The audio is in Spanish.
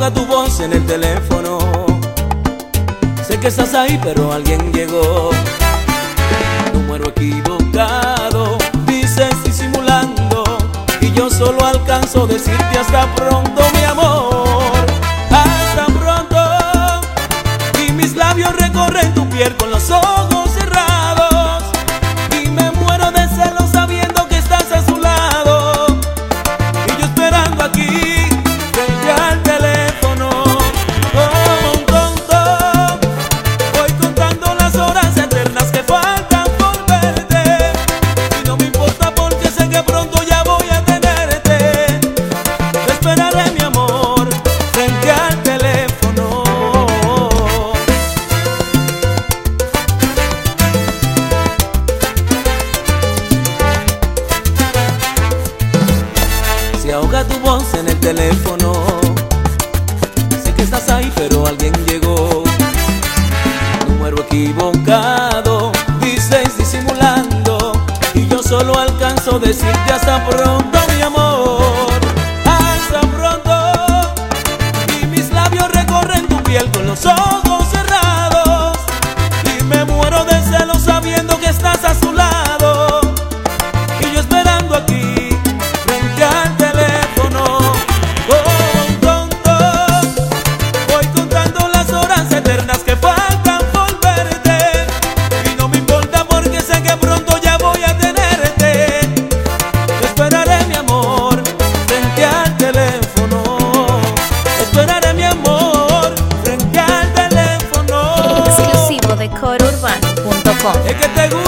ahoga tu voz en el teléfono. Sé que estás ahí, pero alguien llegó. Número equivocado, dices disimulando, y yo solo alcanzo a decirte hasta pronto, mi amor. Hasta pronto. Y mis labios recorren tu piel con los ojos cerrados, y me muero de celos sabiendo que estás a su lado, y yo esperando aquí frente al teléfono. Como un tonto voy contando las horas eternas que faltan por verte, y no me importa porque sé que pronto ya voy a tenerte. Te esperaré, mi amor, frente al teléfono. Se ahoga tu voz en el teléfono. Sé que estás ahí, pero alguien llegó. Número equivocado, dices disimulando, y yo solo alcanzo a decirte hasta pronto, mi amor. Hasta pronto. Y mis labios recorren tu piel con los ojos cerrados, y me muero de celos sabiendo que estás a su lado, y yo esperando aquí frente al teléfono. Como un tonto voy contando las horas eternas que faltan por verte, y no me importa porque sé que pronto ya voy a tenerte. Te esperaré, mi amor, frente al teléfono. Te esperaré, mi amor, frente al teléfono. Exclusivo de corourbano.com. Es que te gusta.